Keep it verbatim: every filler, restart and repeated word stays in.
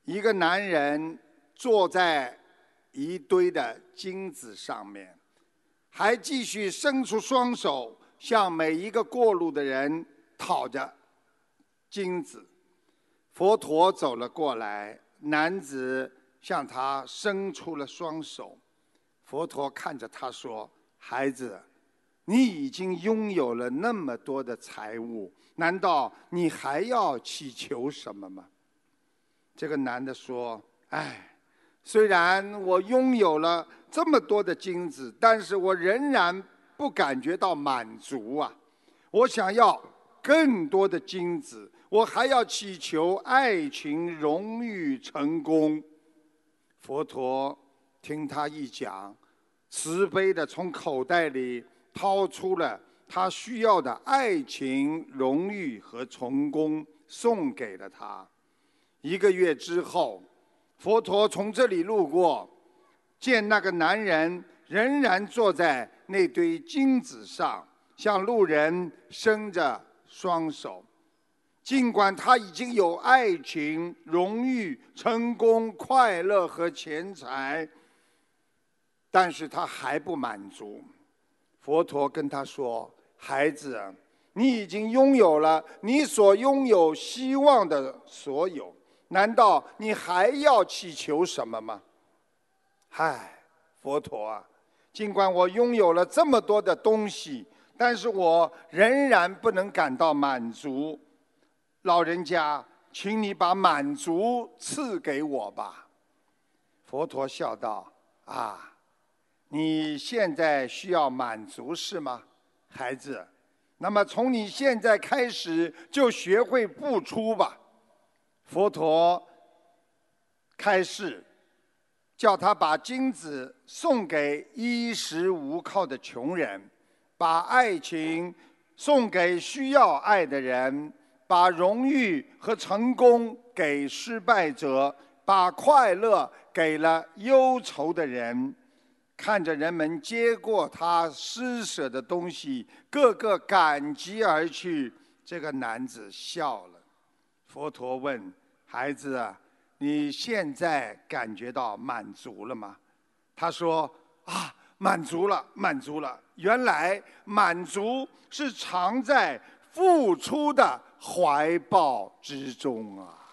一个男人坐在一堆的金子上面，还继续伸出双手向每一个过路的人讨着金子。佛陀走了过来，男子向他伸出了双手。佛陀看着他说：“孩子，你已经拥有了那么多的财物，难道你还要祈求什么吗？”这个男的说：“哎，虽然我拥有了这么多的金子，但是我仍然不感觉到满足啊！我想要更多的金子，我还要祈求爱情、荣誉、成功。”佛陀听他一讲，慈悲地从口袋里掏出了他需要的爱情、荣誉和成功，送给了他。一个月之后，佛陀从这里路过，见那个男人仍然坐在那堆金子上，向路人伸着双手。尽管他已经有爱情、荣誉、成功、快乐和钱财，但是他还不满足。佛陀跟他说：“孩子，你已经拥有了你所拥有希望的所有，难道你还要祈求什么吗？”唉，佛陀啊，尽管我拥有了这么多的东西，但是我仍然不能感到满足。老人家，请你把满足赐给我吧。佛陀笑道：“啊，你现在需要满足是吗，孩子？那么从你现在开始就学会付出吧。”佛陀开示，叫他把金子送给衣食无靠的穷人，把爱情送给需要爱的人，把荣誉和成功给失败者，把快乐给了忧愁的人。看着人们接过他施舍的东西，个个感激而去，这个男子笑了。佛陀问：“孩子啊，你现在感觉到满足了吗？”他说：“啊，满足了，满足了。原来满足是藏在付出的怀抱之中啊。”